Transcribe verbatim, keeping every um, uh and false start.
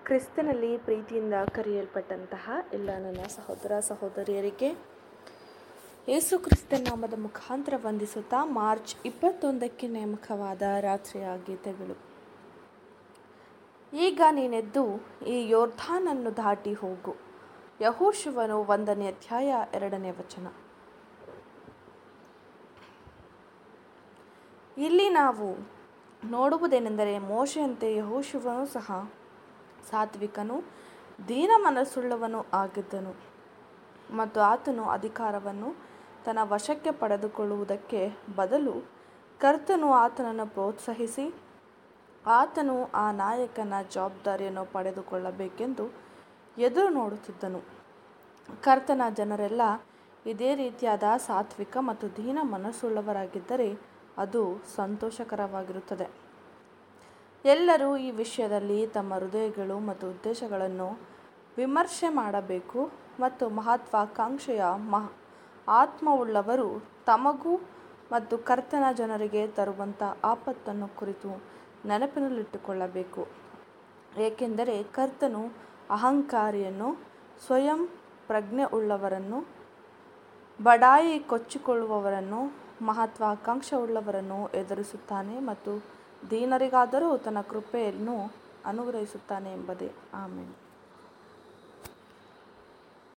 ಕ್ರಿಸ್ತನಲ್ಲಿ ಪ್ರೀತಿಯಿಂದ ಕರೆಯಲ್ಪಟ್ಟಂತಹ ಎಲ್ಲ ನನ್ನ ಸಹೋದರ ಸಹೋದರಿಯರಿಗೆ ಯೇಸು ಕ್ರಿಸ್ತನ ನಾಮದ ಮುಖಾಂತರ ವಂದಿಸುತ್ತಾ ಮಾರ್ಚ್ ಇಪ್ಪತ್ತೊಂದಕ್ಕೆ ನೇಮಕವಾದ ರಾತ್ರಿಯ ಗೀತೆಗಳು. ಈಗ ನೀನೆದ್ದು ಈ ಯೋರ್ಧಾನನ್ನು ದಾಟಿ ಹೋಗು. ಯೆಹೋಶುವನು ಒಂದನೇ ಅಧ್ಯಾಯ ಎರಡನೇ ವಚನ. ಇಲ್ಲಿ ನಾವು ನೋಡುವುದೇನೆಂದರೆ, ಮೋಶೆಯಂತೆ ಯೆಹೋಶುವನು ಸಹ ಸಾತ್ವಿಕನೂ ದೀನ ಮನಸ್ಸುಳ್ಳವನೂ ಆಗಿದ್ದನು ಮತ್ತು ಆತನು ಅಧಿಕಾರವನ್ನು ತನ್ನ ವಶಕ್ಕೆ ಪಡೆದುಕೊಳ್ಳುವುದಕ್ಕೆ ಬದಲು ಕರ್ತನು ಆತನನ್ನು ಪ್ರೋತ್ಸಾಹಿಸಿ ಆತನು ಆ ನಾಯಕನ ಜವಾಬ್ದಾರಿಯನ್ನು ಪಡೆದುಕೊಳ್ಳಬೇಕೆಂದು ಎದುರು ನೋಡುತ್ತಿದ್ದನು. ಕರ್ತನ ಜನರೆಲ್ಲ ಇದೇ ರೀತಿಯಾದ ಸಾತ್ವಿಕ ಮತ್ತು ದೀನ ಮನಸ್ಸುಳ್ಳವರಾಗಿದ್ದರೆ ಅದು ಸಂತೋಷಕರವಾಗಿರುತ್ತದೆ. ಎಲ್ಲರೂ ಈ ವಿಷಯದಲ್ಲಿ ತಮ್ಮ ಹೃದಯಗಳು ಮತ್ತು ಉದ್ದೇಶಗಳನ್ನು ವಿಮರ್ಶೆ ಮಾಡಬೇಕು ಮತ್ತು ಮಹತ್ವಾಕಾಂಕ್ಷೆಯ ಮಹ ಆತ್ಮವುಳ್ಳವರು ತಮಗೂ ಮತ್ತು ಕರ್ತನ ಜನರಿಗೆ ತರುವಂಥ ಆಪತ್ತನ್ನು ಕುರಿತು ನೆನಪಿನಲ್ಲಿಟ್ಟುಕೊಳ್ಳಬೇಕು. ಏಕೆಂದರೆ ಕರ್ತನು ಅಹಂಕಾರಿಯನ್ನು, ಸ್ವಯಂ ಪ್ರಜ್ಞೆಯುಳ್ಳವರನ್ನು, ಬಡಾಯಿ ಕೊಚ್ಚಿಕೊಳ್ಳುವವರನ್ನು, ಮಹತ್ವಾಕಾಂಕ್ಷೆಯುಳ್ಳವರನ್ನು ಎದುರಿಸುತ್ತಾನೆ ಮತ್ತು ದೀನರಿಗಾದರೂ ತನ್ನ ಕೃಪೆಯನ್ನು ಅನುಗ್ರಹಿಸುತ್ತಾನೆ ಎಂಬುದೇ. ಆಮೆನ್.